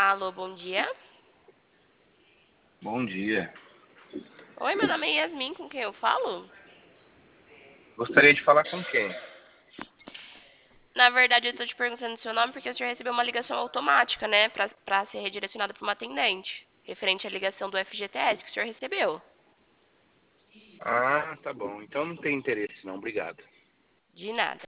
Alô, bom dia. Bom dia. Oi, meu nome é Yasmin, com quem eu falo? Gostaria de falar com quem? Na verdade, eu tô te perguntando o seu nome porque o senhor recebeu uma ligação automática, né, pra ser redirecionado para uma atendente, referente à ligação do FGTS que o senhor recebeu. Ah, tá bom. Então não tem interesse não, obrigado. De nada.